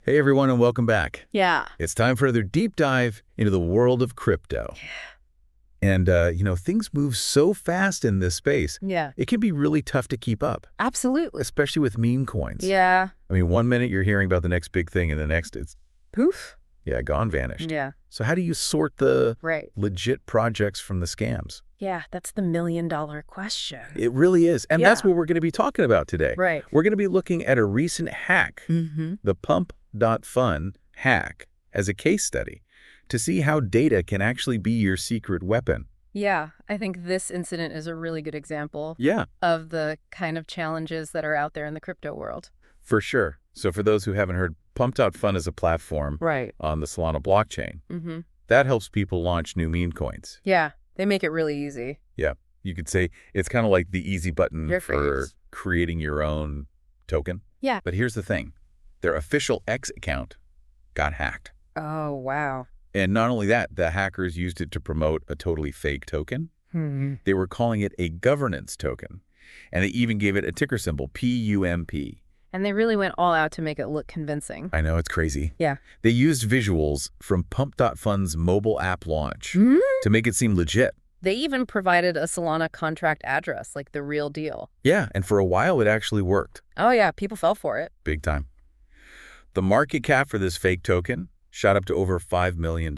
Hey everyone, and welcome back. Yeah. It's time for another deep dive into the world of crypto. And, things move so fast in this space, Yeah. it can be really tough to keep up, Absolutely. especially with meme coins. Yeah. I mean, one minute you're hearing about the next big thing, and the next it's, Poof. gone, vanished. Yeah. So how do you sort the Right. legit projects from the scams? Yeah, that's the million-dollar question. It really is. And that's Yeah. what we're going to be talking about today. Right. We're going to be looking at a recent hack, Mm-hmm. the Pump.Fun hack, as a case study to see how data can actually be your secret weapon. Yeah, I think this incident is a really good example Yeah, of the kind of challenges that are out there in the crypto world. for sure. So for those who haven't heard, Pump.Fun is a platform Right. on the Solana blockchain Mm-hmm. that helps people launch new meme coins. Yeah, they make it really easy. Yeah, you could say it's kind of like the easy button Your for phrase. creating your own token. Yeah. But here's the thing. Their official X account got hacked. Oh, wow. And not only that, the hackers used it to promote a totally fake token. Hmm. They were calling it a governance token. And they even gave it a ticker symbol, PUMP. And they really went all out to make it look convincing. I know, it's crazy. Yeah. They used visuals from Pump.Fun's mobile app launch Hmm? to make it seem legit. They even provided a Solana contract address, like the real deal. Yeah, and for a while it actually worked. Oh, yeah, people fell for it. Big time. The market cap for this fake token shot up to over $5 million.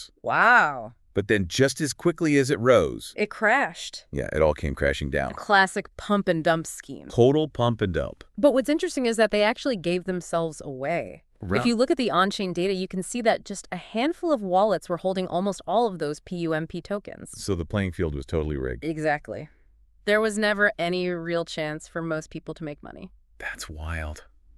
Wow. But then just as quickly as it rose, It crashed. yeah, it all came crashing A down. classic pump and dump scheme. Total pump and dump. But what's interesting is that they actually gave themselves away. If you look at the on-chain data, you can see that just a handful of wallets were holding almost all of those PUMP tokens. So the playing field was totally rigged. Exactly. There was never any real chance for most people to make money. That's wild.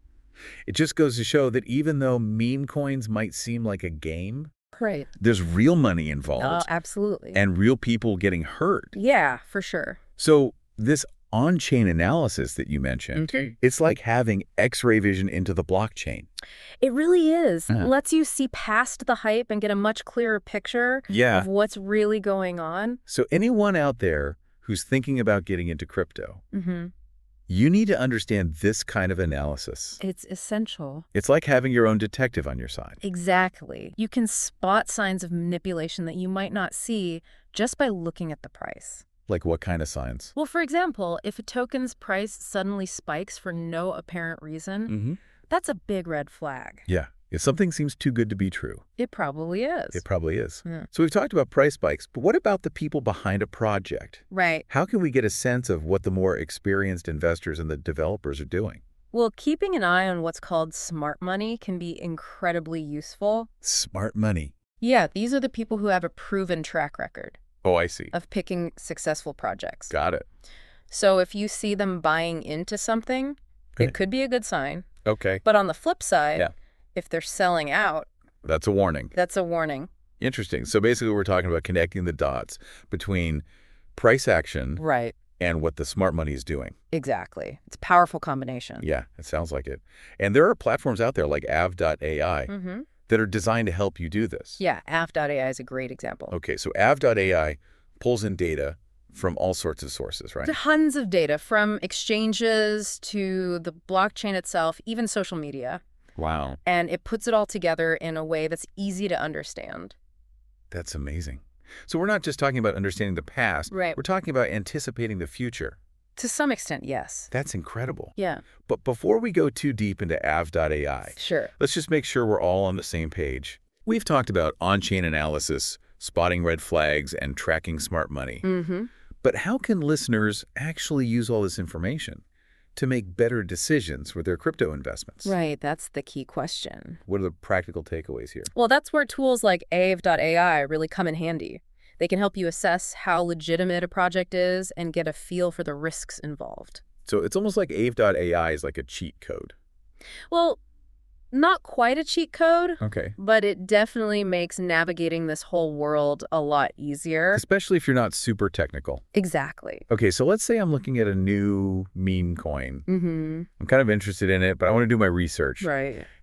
It just goes to show that even though meme coins might seem like a game, Right. there's real money Oh, involved absolutely. and real people getting hurt. Yeah, for sure. So this on-chain analysis that you mentioned, it's like having X-ray vision into the blockchain. It really is. Yeah. Lets you see past the hype and get a much clearer picture Yeah. of what's really going on. So anyone out there who's thinking about getting into crypto, Mm-hmm. you need to understand this kind of analysis. It's essential. It's like having your own detective on your side. Exactly. You can spot signs of manipulation that you might not see just by looking at the price. Like what kind of signs? Well, for example, if a token's price suddenly spikes for no apparent reason, Mm-hmm. that's a big red flag. Yeah. If something seems too good to be true, It probably is. it probably is. Yeah. So we've talked about price spikes, but what about the people behind a project? Right. How can we get a sense of what the more experienced investors and the developers are doing? Well, keeping an eye on what's called smart money can be incredibly useful. Smart money. Yeah, these are the people who have a proven track record Oh, I see. of picking successful projects. Got it. So if you see them buying into something, Okay. it could be a good sign. Okay. But on the flip side, Yeah. if they're selling out, That's a warning. that's a warning. Interesting. So basically we're talking about connecting the dots between price action Right. and what the smart money is doing. Exactly. It's a powerful combination. Yeah, it sounds like it. And there are platforms out there like Av.ai Mm-hmm. that are designed to help you do this. Yeah, Af.ai is a great example. Okay, so Av.ai pulls in data from all sorts of sources, right? Tons of data, from exchanges to the blockchain itself, even social media. Wow. And it puts it all together in a way that's easy to understand. That's amazing. So we're not just talking about understanding the past. Right. We're talking about anticipating the future. To some extent, yes. That's incredible. Yeah, But before we go too deep into Av.ai, sure. let's just make sure we're all on the same page. We've talked about on-chain analysis, spotting red flags, and tracking smart money. Mm-hmm. But how can listeners actually use all this information to make better decisions with their crypto investments? Right, that's the key question. What are the practical takeaways here? Well, that's where tools like Aave.ai really come in handy. They can help you assess how legitimate a project is and get a feel for the risks involved. So it's almost like Aave.ai is like a cheat code. Well, not quite a cheat code, Okay. but it definitely makes navigating this whole world a lot easier. Especially if you're not super technical. Exactly. Okay, so let's say I'm looking at a new meme coin. Mm-hmm. I'm kind of interested in it, but I want to do my research. Right.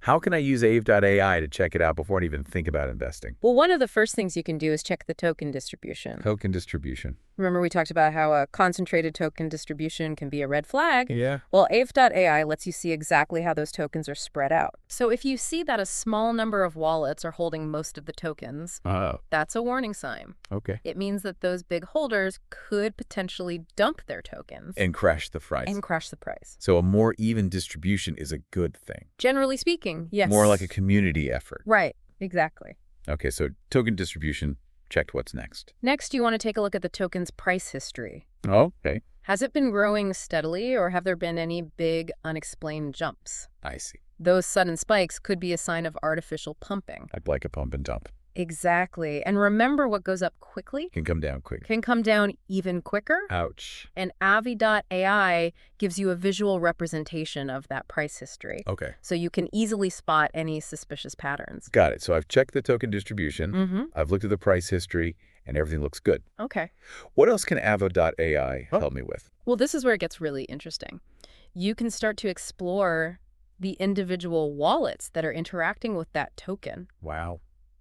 How can I use Aave.ai to check it out before I even think about investing? Well, one of the first things you can do is check the token distribution. Token distribution. Remember we talked about how a concentrated token distribution can be a red flag? Yeah. Well, Aave.ai lets you see exactly how those tokens are spread out. So if you see that a small number of wallets are holding most of the tokens, that's a warning sign. Okay. It means that those big holders could potentially dump their tokens. And crash the price. And crash the price. So a more even distribution is a good thing. Generally speaking, yes. More like a community effort. Right, exactly. Okay, so token distribution, checked. What's next? Next, you want to take a look at the token's price history. Okay. Has it been growing steadily, or have there been any big, unexplained jumps? I see. Those sudden spikes could be a sign of artificial pumping. Like a pump and dump. Exactly. And remember, what goes up quickly Can come down quick. can come down even quicker. Ouch. And Aave.ai gives you a visual representation of that price history. Okay. So you can easily spot any suspicious patterns. Got it. So I've checked the token distribution. Mm-hmm. I've looked at the price history, and everything looks good. Okay. What else can Aave.ai help me with? Well, this is where it gets really interesting. You can start to explore the individual wallets that are interacting with that token. Wow.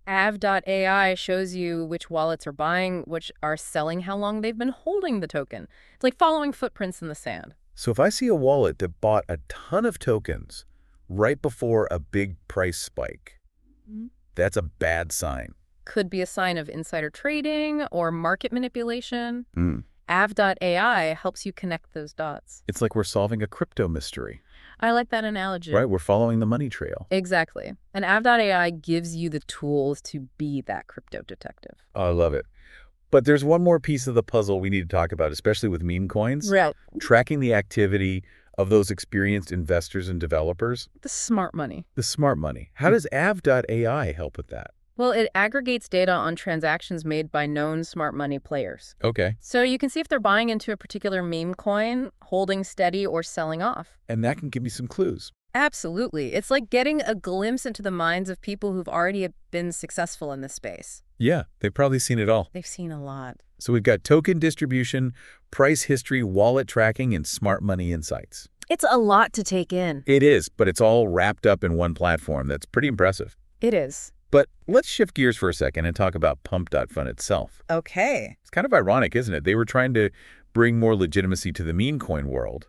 Aave.ai shows you which wallets are buying, which are selling, how long they've been holding the token. It's like following footprints in the sand. So if I see a wallet that bought a ton of tokens right before a big price spike, that's a bad sign. Could be a sign of insider trading or market manipulation. Aave.ai helps you connect those dots. It's like we're solving a crypto mystery. I like that analogy. Right? We're following the money trail. Exactly. And Aave.ai gives you the tools to be that crypto detective. Oh, I love it. But there's one more piece of the puzzle we need to talk about, especially with meme coins. Right. Tracking the activity of those experienced investors and developers. The smart money. The smart money. How does Aave.ai help with that? Well, it aggregates data on transactions made by known smart money players. Okay. So you can see if they're buying into a particular meme coin, holding steady, or selling off. And that can give me some clues. Absolutely. It's like getting a glimpse into the minds of people who've already been successful in this space. Yeah, they've probably seen it all. They've seen a lot. So we've got token distribution, price history, wallet tracking, and smart money insights. It's a lot to take in. It is, but it's all wrapped up in one platform. That's pretty impressive. It is. But let's shift gears for a second and talk about Pump.fun itself. Okay. It's kind of ironic, isn't it? They were trying to bring more legitimacy to the meme coin world,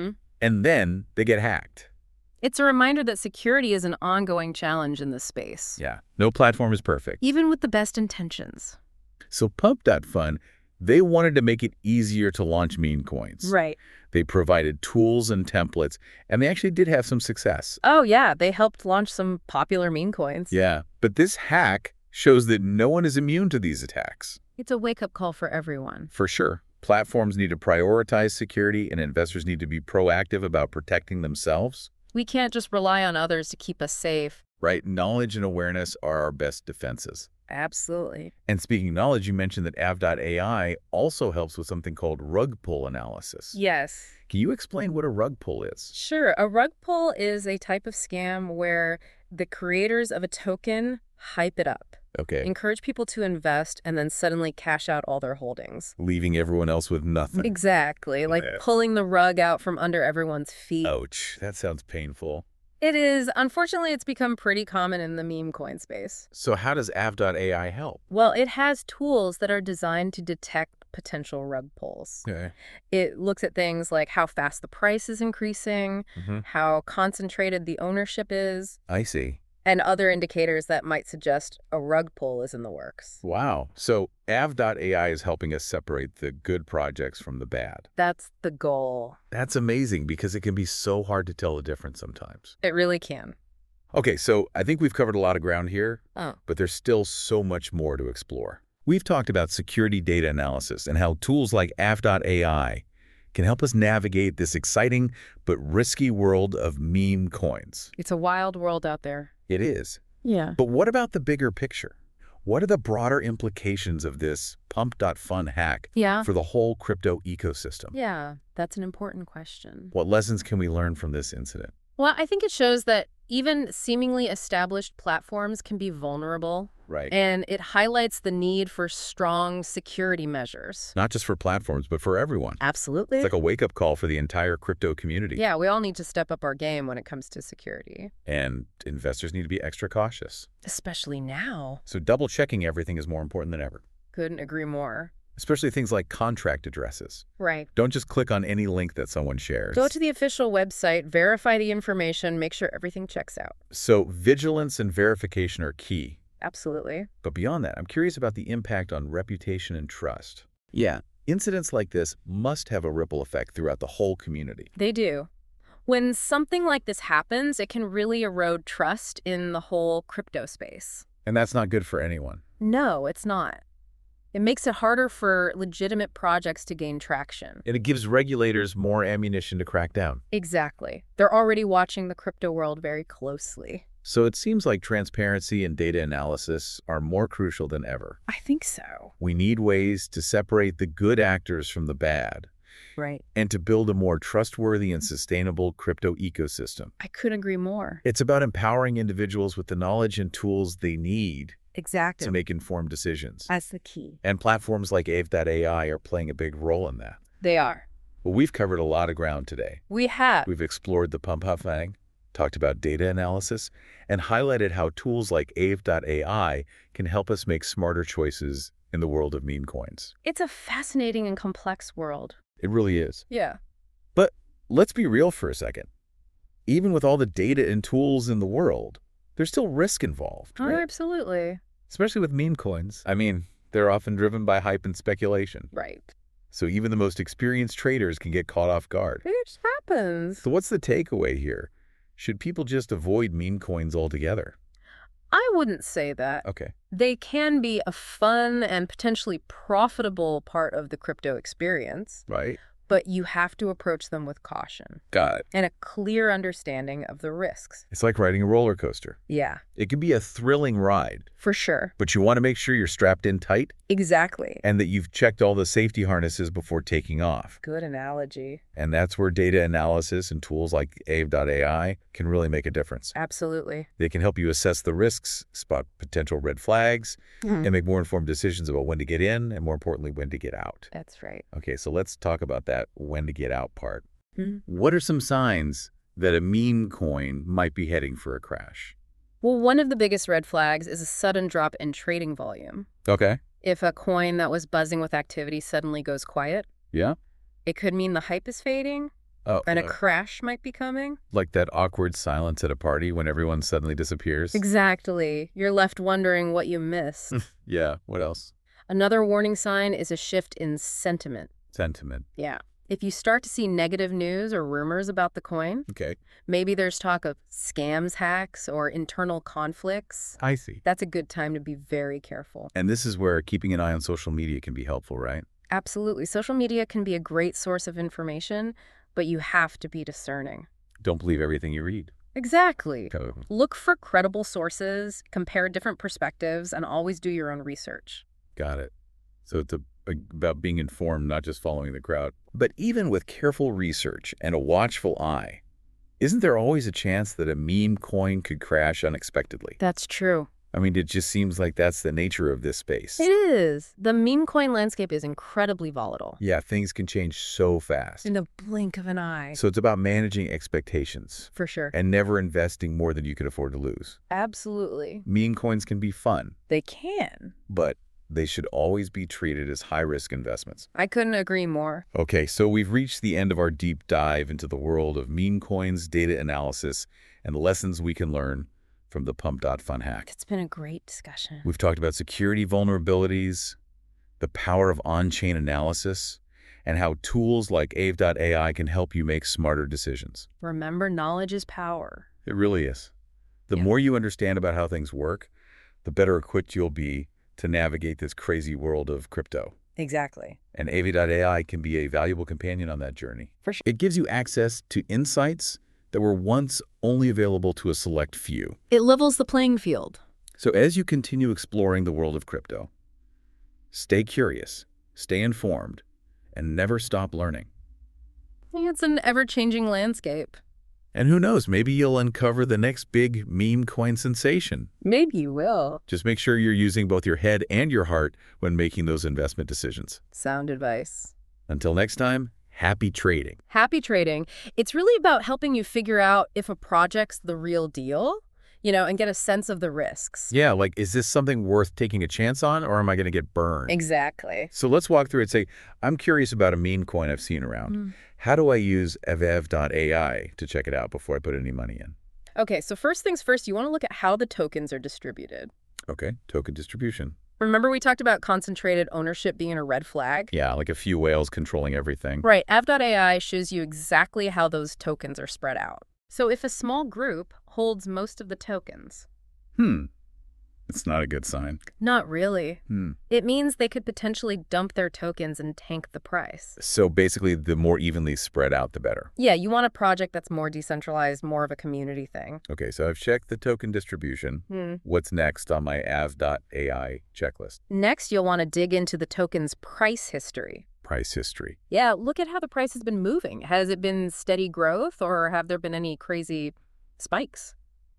and then they get hacked. It's a reminder that security is an ongoing challenge in this space. Yeah, no platform is perfect. Even with the best intentions. So Pump.fun, they wanted to make it easier to launch meme coins. Right. They provided tools and templates, and they actually did have some success. Oh, yeah. They helped launch some popular meme coins. Yeah, but this hack shows that no one is immune to these attacks. It's a wake-up call for everyone. For sure. Platforms need to prioritize security, and investors need to be proactive about protecting themselves. We can't just rely on others to keep us safe. Right? Knowledge and awareness are our best defenses. Absolutely. And speaking of knowledge, you mentioned that Aave.ai also helps with something called rug pull analysis. Yes. Can you explain what a rug pull is? Sure. A rug pull is a type of scam where the creators of a token hype it up, Okay. encourage people to invest, and then suddenly cash out all their holdings. Leaving everyone else with nothing. Exactly. Like Yeah. pulling the rug out from under everyone's feet. Ouch. That sounds painful. It is. Unfortunately, it's become pretty common in the meme coin space. So how does Aave.ai help? Well, it has tools that are designed to detect potential rug pulls. Okay. It looks at things like how fast the price is increasing, how concentrated the ownership is, I see. and other indicators that might suggest a rug pull is in the works. Wow. So Aave.ai is helping us separate the good projects from the bad. That's the goal. That's amazing because it can be so hard to tell the difference sometimes. It really can. Okay, so I think we've covered a lot of ground here, Oh. but there's still so much more to explore. We've talked about security data analysis and how tools like Aave.ai can help us navigate this exciting but risky world of meme coins. It's a wild world out there. It is. Yeah. But what about the bigger picture? What are the broader implications of this Pump.fun hack Yeah. for the whole crypto ecosystem? Yeah, that's an important question. What lessons can we learn from this incident? Well, I think it shows that Even seemingly established platforms can be vulnerable. Right. And it highlights the need for strong security measures. Not just for platforms, but for everyone. Absolutely. It's like a wake-up call for the entire crypto community. Yeah, we all need to step up our game when it comes to security. And investors need to be extra cautious. Especially now. So double-checking everything is more important than ever. Couldn't agree more. Especially things like contract addresses. Right. Don't just click on any link that someone shares. Go to the official website, verify the information, make sure everything checks out. So vigilance and verification are key. Absolutely. But beyond that, I'm curious about the impact on reputation and trust. Yeah, incidents like this must have a ripple effect throughout the whole community. They do. When something like this happens, it can really erode trust in the whole crypto space. And that's not good for anyone. No, it's not. It makes it harder for legitimate projects to gain traction. And it gives regulators more ammunition to crack down. Exactly. They're already watching the crypto world very closely. So it seems like transparency and data analysis are more crucial than ever. I think so. We need ways to separate the good actors from the bad, Right. and to build a more trustworthy and sustainable crypto ecosystem. I couldn't agree more. It's about empowering individuals with the knowledge and tools they need Exactly. to make informed decisions. That's the key. And platforms like Aave.ai are playing a big role in that. They are. Well, we've covered a lot of ground today. We have. We've explored the pump hang, talked about data analysis, and highlighted how tools like Aave.ai can help us make smarter choices in the world of meme coins. It's a fascinating and complex world. It really is. Yeah. But let's be real for a second. Even with all the data and tools in the world, there's still risk involved, Oh, right? absolutely. Especially with meme coins. I mean, they're often driven by hype and speculation. Right. So even the most experienced traders can get caught off guard. It just happens. So what's the takeaway here? Should people just avoid meme coins altogether? I wouldn't say that. Okay. They can be a fun and potentially profitable part of the crypto experience, Right? but you have to approach them with caution Got it. and a clear understanding of the risks. It's like riding a roller coaster. Yeah, It can be a thrilling ride, for sure. but you want to make sure you're strapped in tight Exactly. and that you've checked all the safety harnesses before taking off. Good analogy. And that's where data analysis and tools like Aave.ai can really make a difference. Absolutely. They can help you assess the risks, spot potential red flags, and make more informed decisions about when to get in and, more importantly, when to get out. That's right. Okay, so let's talk about that when to get out part. Mhm. What are some signs that a meme coin might be heading for a crash? Well, one of the biggest red flags is a sudden drop in trading volume. Okay. If a coin that was buzzing with activity suddenly goes quiet, Yeah? it could mean the hype is fading Oh, and a crash might be coming. like that awkward silence at a party when everyone suddenly disappears? Exactly. You're left wondering what you missed. Yeah, what else? Another warning sign is a shift in sentiment. Sentiment. Yeah. If you start to see negative news or rumors about the coin, Okay. maybe there's talk of scams, hacks, or internal conflicts, I see. that's a good time to be very careful. And this is where keeping an eye on social media can be helpful, right? Absolutely. Social media can be a great source of information, but you have to be discerning. Don't believe everything you read. Exactly. Okay. Look for credible sources, compare different perspectives, and always do your own research. Got it. So it's about being informed, not just following the crowd. But even with careful research and a watchful eye, isn't there always a chance that a meme coin could crash unexpectedly? That's true. I mean, it just seems like that's the nature of this space. It is. The meme coin landscape is incredibly volatile. Yeah, things can change so fast. In the blink of an eye. So it's about managing expectations For sure. and never investing more than you can afford to lose. Absolutely. Meme coins can be fun, They can. but they should always be treated as high-risk investments. I couldn't agree more. Okay, so we've reached the end of our deep dive into the world of meme coins, data analysis, and the lessons we can learn from the Pump.Fun hack. It's been a great discussion. We've talked about security vulnerabilities, the power of on-chain analysis, and how tools like Aave.ai can help you make smarter decisions. Remember, knowledge is power. It really is. The more you understand about how things work, the better equipped you'll be to navigate this crazy world of crypto. Exactly. And Aave.ai can be a valuable companion on that journey. For sure. It gives you access to insights that were once only available to a select few. It levels the playing field. So as you continue exploring the world of crypto, stay curious, stay informed, and never stop learning. It's an ever-changing landscape. And who knows, maybe you'll uncover the next big meme coin sensation. Maybe you will. Just make sure you're using both your head and your heart when making those investment decisions. Sound advice. Until next time, happy trading. Happy trading. It's really about helping you figure out if a project's the real deal, and get a sense of the risks. Yeah, like, is this something worth taking a chance on, or am I going to get burned? Exactly. So let's walk through it and say, I'm curious about a meme coin I've seen around. How do I use Avev.ai to check it out before I put any money in? Okay, so first things first, you want to look at how the tokens are distributed. Okay, token distribution. Remember we talked about concentrated ownership being a red flag? Yeah, like a few whales controlling everything. Right. Av.ai shows you exactly how those tokens are spread out. So if a small group holds most of the tokens. It's not a good sign. Not really. It means they could potentially dump their tokens and tank the price. So basically, the more evenly spread out, the better. Yeah, you want a project that's more decentralized, more of a community thing. Okay, so I've checked the token distribution. What's next on my Av.ai checklist? Next, you'll want to dig into the token's price history. Price history. Yeah, look at how the price has been moving. Has it been steady growth, or have there been any crazy spikes?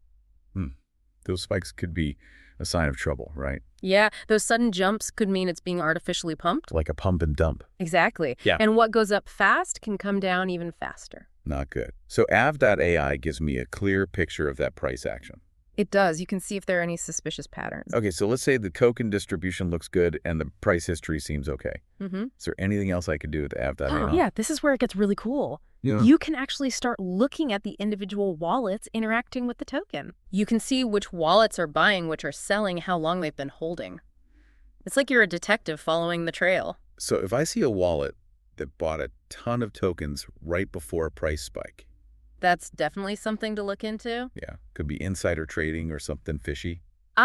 Those spikes could be a sign of trouble, right? Yeah, those sudden jumps could mean it's being artificially pumped. Like a pump and dump. Exactly. Yeah. And what goes up fast can come down even faster. Not good. So Av.ai gives me a clear picture of that price action. It does. You can see if there are any suspicious patterns. Okay, so let's say the token distribution looks good and the price history seems okay. Is there anything else I could do with Av.ai? Oh, yeah, this is where it gets really cool. Yeah. You can actually start looking at the individual wallets interacting with the token. You can see which wallets are buying, which are selling, how long they've been holding. It's like you're a detective following the trail. So if I see a wallet that bought a ton of tokens right before a price spike, That's definitely something to look into. yeah, could be insider trading or something fishy.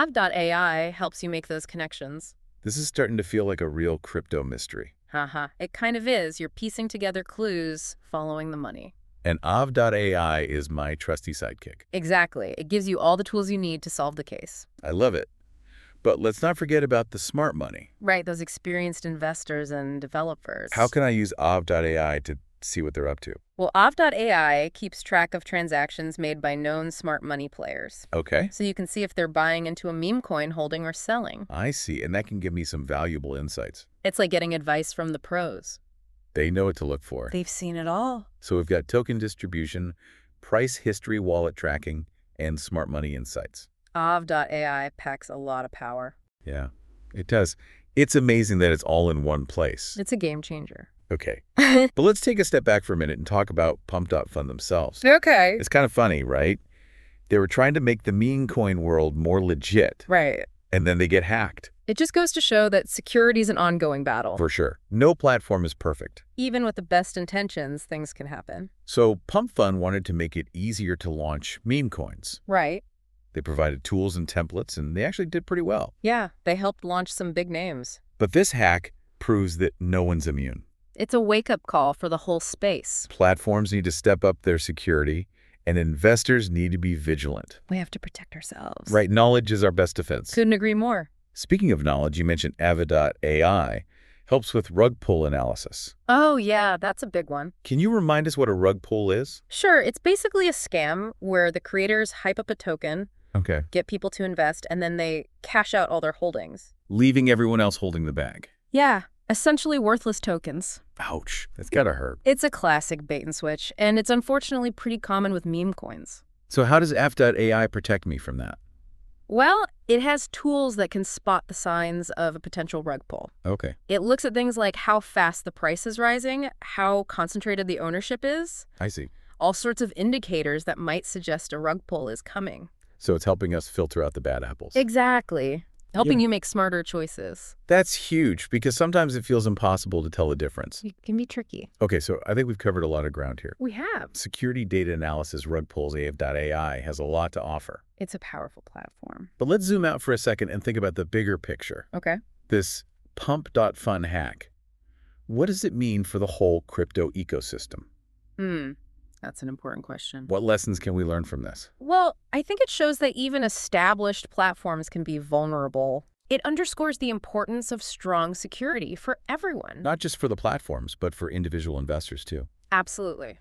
Av.ai helps you make those connections. This is starting to feel like a real crypto mystery. Haha, it kind of is. You're piecing together clues following the money. And Av.ai is my trusty sidekick. Exactly. It gives you all the tools you need to solve the case. I love it. But let's not forget about the smart money. Right, those experienced investors and developers. How can I use Av.ai to see what they're up to? Well, Av.ai keeps track of transactions made by known smart money players. Okay. So you can see if they're buying into a meme coin, holding, or selling. I see, and that can give me some valuable insights. It's like getting advice from the pros. They know what to look for. They've seen it all. So we've got token distribution, price history wallet tracking, and smart money insights. Av.ai packs a lot of power. Yeah, it does. It's amazing that it's all in one place. It's a game changer. Okay. But let's take a step back for a minute and talk about Pump.Fund themselves. Okay. It's kind of funny, right? They were trying to make the meme coin world more legit, Right. and then they get hacked. It just goes to show that security is an ongoing battle. For sure. No platform is perfect. Even with the best intentions, things can happen. So PumpFund wanted to make it easier to launch meme coins. Right. They provided tools and templates, and they actually did pretty well. Yeah, they helped launch some big names. But this hack proves that no one's immune. It's a wake-up call for the whole space. Platforms need to step up their security, and investors need to be vigilant. We have to protect ourselves. Right, knowledge is our best defense. Couldn't agree more. Speaking of knowledge, you mentioned Avid.ai helps with rug pull analysis. Oh, yeah, that's a big one. Can you remind us what a rug pull is? Sure, it's basically a scam where the creators hype up a token, Okay. get people to invest, and then they cash out all their holdings. Leaving everyone else holding the bag. Yeah, essentially worthless tokens. Ouch, that's gotta hurt. It's a classic bait and switch, and it's unfortunately pretty common with meme coins. So how does F.ai protect me from that? Well, it has tools that can spot the signs of a potential rug pull. Okay. It looks at things like how fast the price is rising, how concentrated the ownership is, I see. all sorts of indicators that might suggest a rug pull is coming. So it's helping us filter out the bad apples. Exactly. Helping you make smarter choices. That's huge, because sometimes it feels impossible to tell the difference. It can be tricky. Okay, so I think we've covered a lot of ground here. We have. Security data analysis rug pulls Av.ai has a lot to offer. It's a powerful platform. But let's zoom out for a second and think about the bigger picture. Okay. This Pump.Fund hack. What does it mean for the whole crypto ecosystem? That's an important question. What lessons can we learn from this? Well, I think it shows that even established platforms can be vulnerable. It underscores the importance of strong security for everyone. Not just for the platforms, but for individual investors too. Absolutely.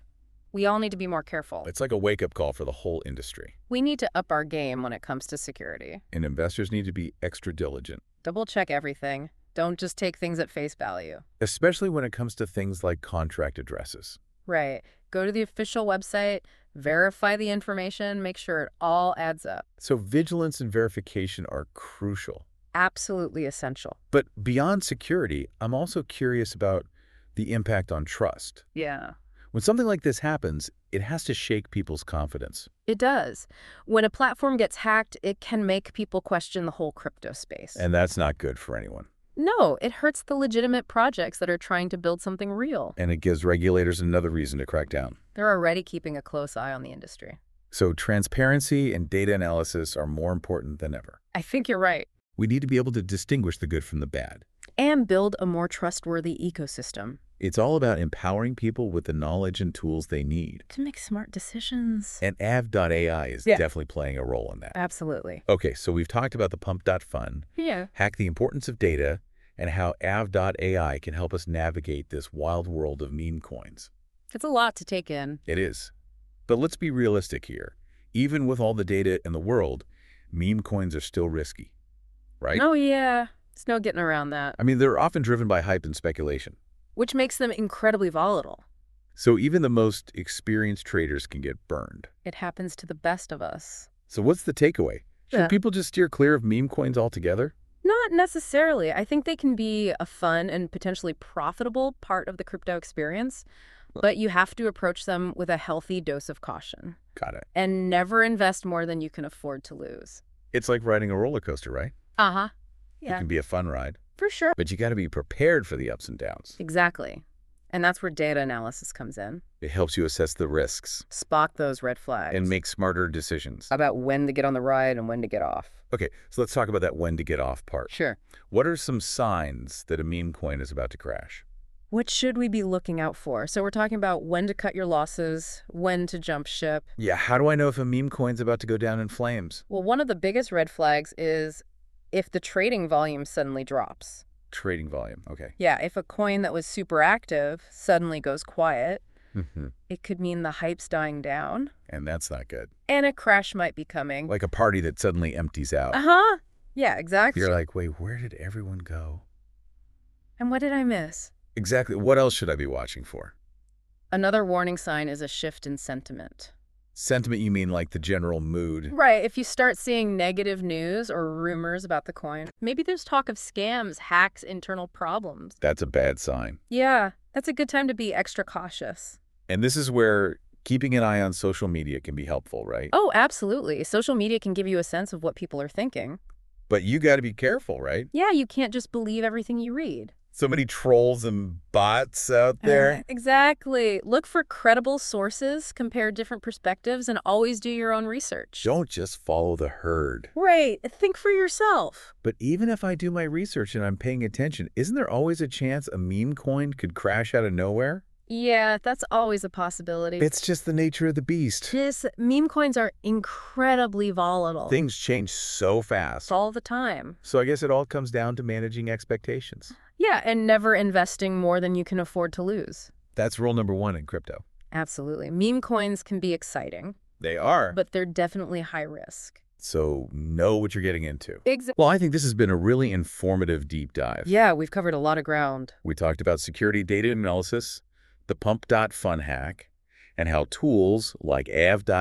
We all need to be more careful. It's like a wake-up call for the whole industry. We need to up our game when it comes to security. And investors need to be extra diligent, Double-check everything. Don't just take things at face value. especially when it comes to things like contract addresses. Right. Go to the official website, verify the information, make sure it all adds up. So vigilance and verification are crucial. Absolutely essential. But beyond security, I'm also curious about the impact on trust. Yeah. When something like this happens, it has to shake people's confidence. It does. When a platform gets hacked, it can make people question the whole crypto space. And that's not good for anyone. No, it hurts the legitimate projects that are trying to build something real. And it gives regulators another reason to crack down. They're already keeping a close eye on the industry. So transparency and data analysis are more important than ever. I think you're right. We need to be able to distinguish the good from the bad. And build a more trustworthy ecosystem. It's all about empowering people with the knowledge and tools they need. To make smart decisions. And Av.ai is definitely playing a role in that. Absolutely. Okay, so we've talked about the Pump.Fun, Yeah. hack the importance of data, and how Av.ai can help us navigate this wild world of meme coins. It's a lot to take in. It is. But let's be realistic here. Even with all the data in the world, meme coins are still risky, right? Oh, yeah. There's no getting around that. I mean, they're often driven by hype and speculation. Which makes them incredibly volatile. So even the most experienced traders can get burned. It happens to the best of us. So what's the takeaway? Should Yeah. people just steer clear of meme coins altogether? Not necessarily. I think they can be a fun and potentially profitable part of the crypto experience, but you have to approach them with a healthy dose of caution. Got it. And never invest more than you can afford to lose. It's like riding a roller coaster, right? Uh-huh. It Yeah, can be a fun ride, for sure. but you got to be prepared for the ups and downs. Exactly. And that's where data analysis comes in. It helps you assess the risks Spot those red flags. and make smarter decisions. about when to get on the ride and when to get off. Okay, so let's talk about that when to get off part. Sure. What are some signs that a meme coin is about to crash? What should we be looking out for? So we're talking about when to cut your losses, when to jump ship. Yeah, how do I know if a meme coin's about to go down in flames? Well, one of the biggest red flags is if the trading volume suddenly drops. Trading volume, okay. Yeah, if a coin that was super active suddenly goes quiet, Mm-hmm. it could mean the hype's dying down And that's not good. and a crash might be coming. Like a party that suddenly empties out. Uh-huh. Yeah, exactly. You're like, wait, where did everyone go? And what did I miss? Exactly. What else should I be watching for? Another warning sign is a shift in sentiment. Sentiment, you mean like the general mood? Right, if you start seeing negative news or rumors about the coin, maybe there's talk of scams, hacks, internal problems. That's a bad sign. Yeah, that's a good time to be extra cautious. And this is where keeping an eye on social media can be helpful, right? Oh, absolutely. Social media can give you a sense of what people are thinking. But you got to be careful, right? Yeah, you can't just believe everything you read. So many trolls and bots out there. Exactly. Look for credible sources, compare different perspectives, and always do your own research. Don't just follow the herd. Right. Think for yourself. But even if I do my research and I'm paying attention, isn't there always a chance a meme coin could crash out of nowhere? Yeah, that's always a possibility. It's just the nature of the beast. Yes, meme coins are incredibly volatile. Things change so fast. all the time. So I guess it all comes down to managing expectations. Yeah, and never investing more than you can afford to lose. That's rule number one in crypto. Absolutely. Meme coins can be exciting, They are. but they're definitely high risk. So know what you're getting into. Exactly. Well, I think this has been a really informative deep dive. Yeah, we've covered a lot of ground. We talked about security data analysis, the Pump.Fun hack, and how tools like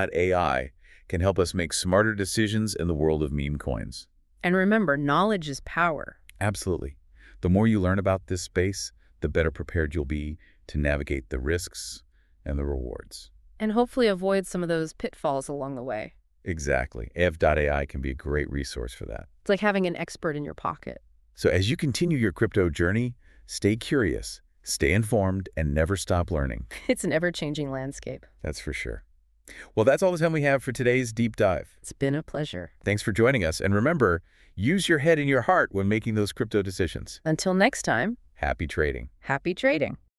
Av.ai can help us make smarter decisions in the world of meme coins. And remember, knowledge is power. Absolutely. The more you learn about this space, the better prepared you'll be to navigate the risks and the rewards. And hopefully avoid some of those pitfalls along the way. Exactly. Av.ai can be a great resource for that. It's like having an expert in your pocket. So as you continue your crypto journey, stay curious, stay informed, and never stop learning. It's an ever-changing landscape. That's for sure. Well, that's all the time we have for today's deep dive. It's been a pleasure. Thanks for joining us. And remember, use your head and your heart when making those crypto decisions. Until next time, Happy trading. happy trading.